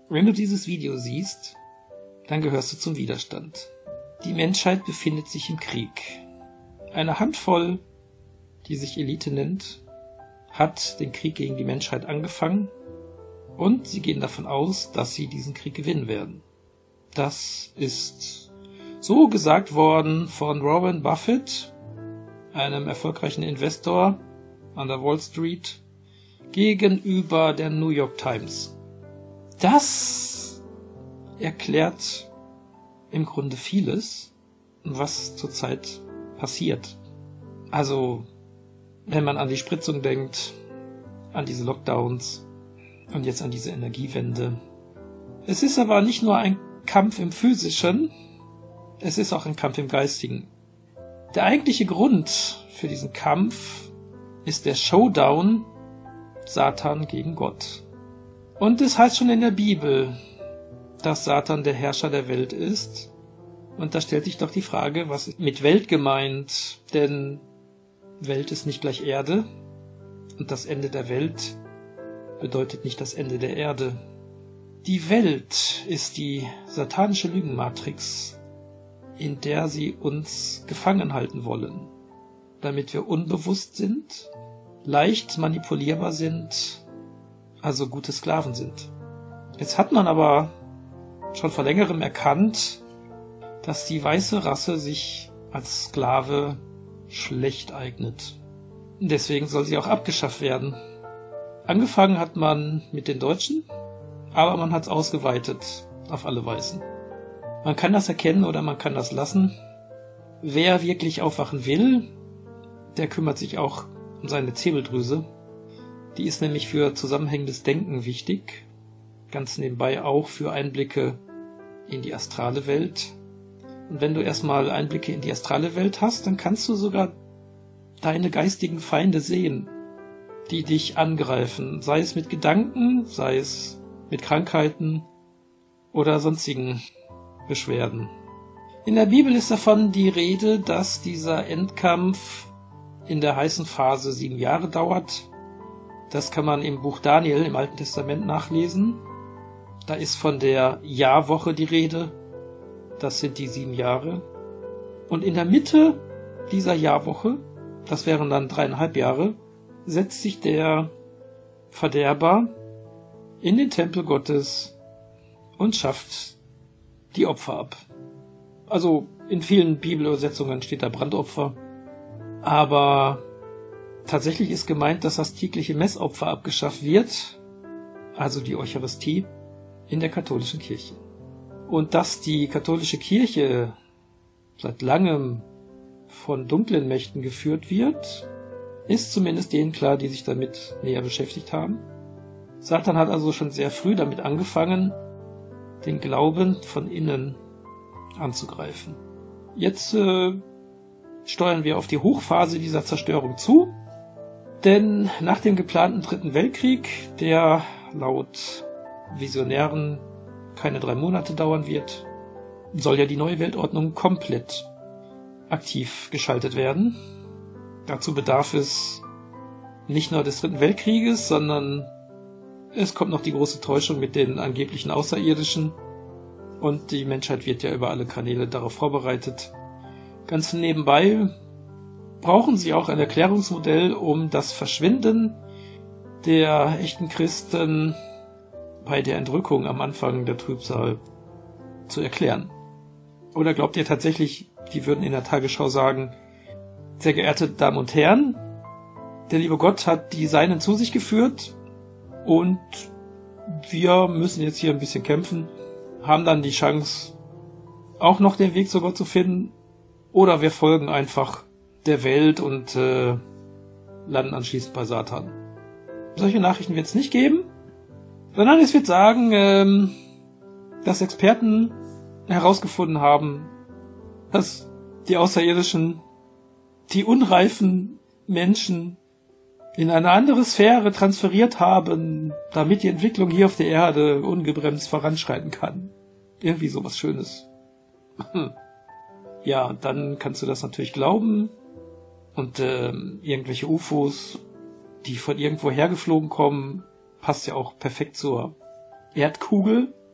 Wenn du dieses Video siehst, dann gehörst du zum Widerstand. Die Menschheit befindet sich im Krieg. Eine Handvoll, die sich Elite nennt, hat den Krieg gegen die Menschheit angefangen und sie gehen davon aus, dass sie diesen Krieg gewinnen werden. Das ist so gesagt worden von Warren Buffett, einem erfolgreichen Investor an der Wall Street, gegenüber der New York Times. Das erklärt im Grunde vieles, was zurzeit passiert. Also, wenn man an die Spritzung denkt, an diese Lockdowns und jetzt an diese Energiewende. Es ist aber nicht nur ein Kampf im Physischen, es ist auch ein Kampf im Geistigen. Der eigentliche Grund für diesen Kampf ist der Showdown Satan gegen Gott. Und es heißt schon in der Bibel, dass Satan der Herrscher der Welt ist. Und da stellt sich doch die Frage, was ist mit Welt gemeint? Denn Welt ist nicht gleich Erde. Und das Ende der Welt bedeutet nicht das Ende der Erde. Die Welt ist die satanische Lügenmatrix, in der sie uns gefangen halten wollen, damit wir unbewusst sind, leicht manipulierbar sind, also gute Sklaven sind. Jetzt hat man aber schon vor längerem erkannt, dass die weiße Rasse sich als Sklave schlecht eignet. Deswegen soll sie auch abgeschafft werden. Angefangen hat man mit den Deutschen, aber man hat es ausgeweitet auf alle Weißen. Man kann das erkennen oder man kann das lassen. Wer wirklich aufwachen will, der kümmert sich auch um seine Zirbeldrüse. Die ist nämlich für zusammenhängendes Denken wichtig. Ganz nebenbei auch für Einblicke in die astrale Welt. Und wenn du erstmal Einblicke in die astrale Welt hast, dann kannst du sogar deine geistigen Feinde sehen, die dich angreifen. Sei es mit Gedanken, sei es mit Krankheiten oder sonstigen Beschwerden. In der Bibel ist davon die Rede, dass dieser Endkampf in der heißen Phase 7 Jahre dauert. Das kann man im Buch Daniel im Alten Testament nachlesen. Da ist von der Jahrwoche die Rede. Das sind die 7 Jahre. Und in der Mitte dieser Jahrwoche, das wären dann 3,5 Jahre, setzt sich der Verderber in den Tempel Gottes und schafft die Opfer ab. Also in vielen Bibelübersetzungen steht da Brandopfer. Aber tatsächlich ist gemeint, dass das tägliche Messopfer abgeschafft wird, also die Eucharistie, in der katholischen Kirche. Und dass die katholische Kirche seit langem von dunklen Mächten geführt wird, ist zumindest denen klar, die sich damit näher beschäftigt haben. Satan hat also schon sehr früh damit angefangen, den Glauben von innen anzugreifen. Jetzt steuern wir auf die Hochphase dieser Zerstörung zu, denn nach dem geplanten Dritten Weltkrieg, der laut Visionären keine 3 Monate dauern wird, soll ja die neue Weltordnung komplett aktiv geschaltet werden. Dazu bedarf es nicht nur des Dritten Weltkrieges, sondern es kommt noch die große Täuschung mit den angeblichen Außerirdischen und die Menschheit wird ja über alle Kanäle darauf vorbereitet. Ganz nebenbei brauchen sie auch ein Erklärungsmodell, um das Verschwinden der echten Christen bei der Entrückung am Anfang der Trübsal zu erklären. Oder glaubt ihr tatsächlich, die würden in der Tagesschau sagen, sehr geehrte Damen und Herren, der liebe Gott hat die Seinen zu sich geführt und wir müssen jetzt hier ein bisschen kämpfen, haben dann die Chance, auch noch den Weg zu Gott zu finden, oder wir folgen einfach der Welt und landen anschließend bei Satan. Solche Nachrichten wird es nicht geben, sondern es wird sagen, dass Experten herausgefunden haben, dass die Außerirdischen die unreifen Menschen in eine andere Sphäre transferiert haben, damit die Entwicklung hier auf der Erde ungebremst voranschreiten kann. Irgendwie sowas Schönes. Ja, dann kannst du das natürlich glauben. Und irgendwelche UFOs, die von irgendwo hergeflogen kommen, passt ja auch perfekt zur Erdkugel.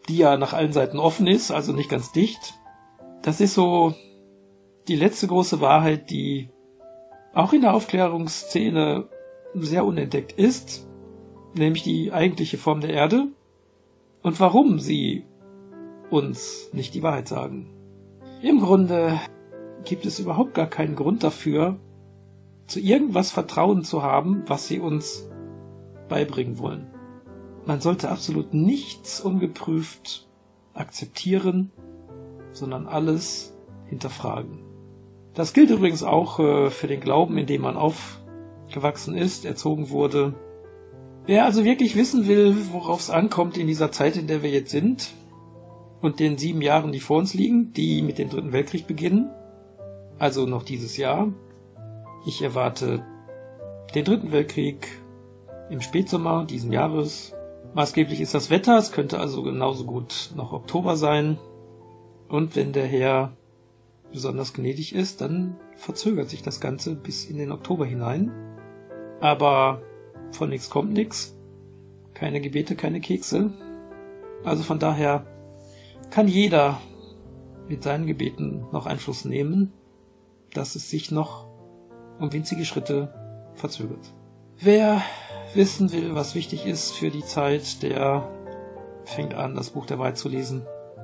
die ja nach allen Seiten offen ist, also nicht ganz dicht. Das ist so die letzte große Wahrheit, die auch in der Aufklärungsszene sehr unentdeckt ist, nämlich die eigentliche Form der Erde und warum sie uns nicht die Wahrheit sagen. Im Grunde gibt es überhaupt gar keinen Grund dafür, zu irgendwas Vertrauen zu haben, was sie uns beibringen wollen. Man sollte absolut nichts ungeprüft akzeptieren, sondern alles hinterfragen. Das gilt übrigens auch für den Glauben, in dem man aufgewachsen ist, erzogen wurde. Wer also wirklich wissen will, worauf es ankommt in dieser Zeit, in der wir jetzt sind und den 7 Jahren, die vor uns liegen, die mit dem Dritten Weltkrieg beginnen, also noch dieses Jahr. Ich erwarte den Dritten Weltkrieg im Spätsommer diesen Jahres. Maßgeblich ist das Wetter, es könnte also genauso gut noch Oktober sein. Und wenn der Herr besonders gnädig ist, dann verzögert sich das Ganze bis in den Oktober hinein. Aber von nichts kommt nichts. Keine Gebete, keine Kekse. Also von daher kann jeder mit seinen Gebeten noch Einfluss nehmen, dass es sich noch um winzige Schritte verzögert. Wer wissen will, was wichtig ist für die Zeit, der fängt an, das Buch der Wahrheit zu lesen.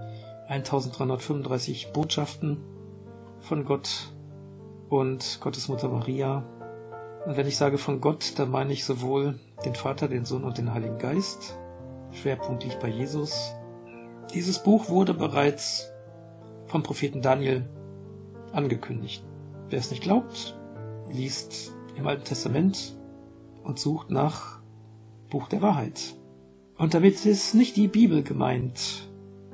1335 Botschaften von Gott und Gottes Mutter Maria. Und wenn ich sage von Gott, dann meine ich sowohl den Vater, den Sohn und den Heiligen Geist. Schwerpunkt liegt bei Jesus. Dieses Buch wurde bereits vom Propheten Daniel angekündigt. Wer es nicht glaubt, liest im Alten Testament und sucht nach Buch der Wahrheit. Und damit ist nicht die Bibel gemeint.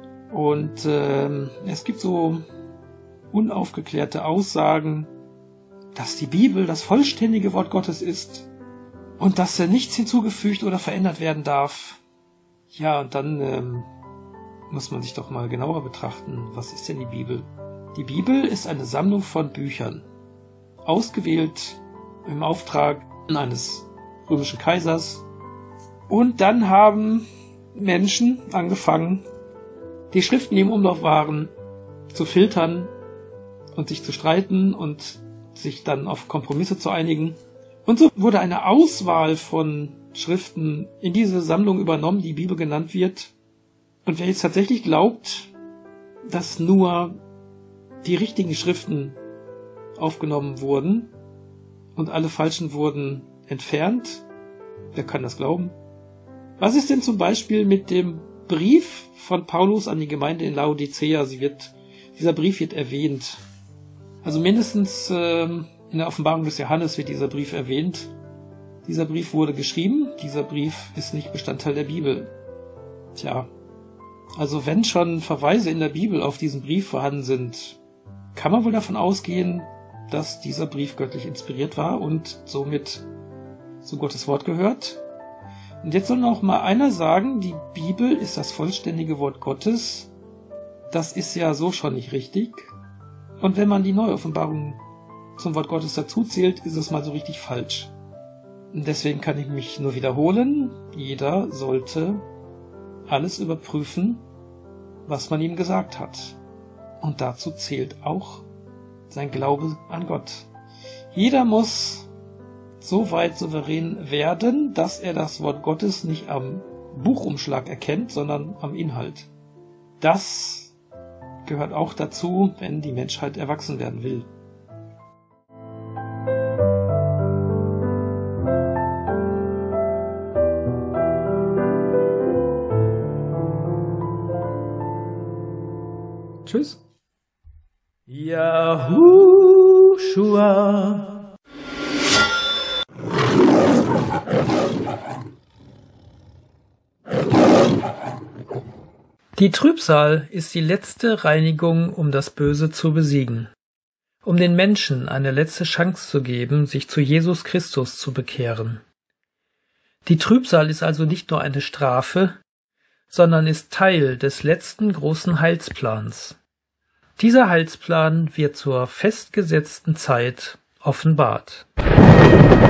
Und es gibt so unaufgeklärte Aussagen, dass die Bibel das vollständige Wort Gottes ist und dass nichts hinzugefügt oder verändert werden darf. Ja, und dann muss man sich doch mal genauer betrachten, was ist denn die Bibel? Die Bibel ist eine Sammlung von Büchern, ausgewählt im Auftrag eines römischen Kaisers. Und dann haben Menschen angefangen, die Schriften, die im Umlauf waren, zu filtern und sich zu streiten und sich dann auf Kompromisse zu einigen. Und so wurde eine Auswahl von Schriften in diese Sammlung übernommen, die Bibel genannt wird. Und wer jetzt tatsächlich glaubt, dass nur die richtigen Schriften aufgenommen wurden und alle falschen wurden entfernt, wer kann das glauben? Was ist denn zum Beispiel mit dem Brief von Paulus an die Gemeinde in Laodicea? Dieser Brief wird erwähnt. Also mindestens in der Offenbarung des Johannes wird dieser Brief erwähnt. Dieser Brief wurde geschrieben, dieser Brief ist nicht Bestandteil der Bibel. Tja, also wenn schon Verweise in der Bibel auf diesen Brief vorhanden sind, kann man wohl davon ausgehen, dass dieser Brief göttlich inspiriert war und somit zu Gottes Wort gehört. Und jetzt soll noch mal einer sagen, die Bibel ist das vollständige Wort Gottes. Das ist ja so schon nicht richtig. Und wenn man die Neuoffenbarung zum Wort Gottes dazu zählt, ist es mal so richtig falsch. Und deswegen kann ich mich nur wiederholen. Jeder sollte alles überprüfen, was man ihm gesagt hat. Und dazu zählt auch sein Glaube an Gott. Jeder muss so weit souverän werden, dass er das Wort Gottes nicht am Buchumschlag erkennt, sondern am Inhalt. Das gehört auch dazu, wenn die Menschheit erwachsen werden will. Tschüss. Yahushua. Die Trübsal ist die letzte Reinigung, um das Böse zu besiegen, um den Menschen eine letzte Chance zu geben, sich zu Jesus Christus zu bekehren. Die Trübsal ist also nicht nur eine Strafe, sondern ist Teil des letzten großen Heilsplans. Dieser Heilsplan wird zur festgesetzten Zeit offenbart.